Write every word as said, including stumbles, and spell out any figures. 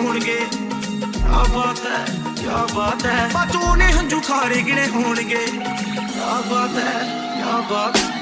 ਹੋਣਗੇ। क्या बात है क्या बात है बाचों ने हंजू खारे गिने होणगे। क्या बात है क्या बात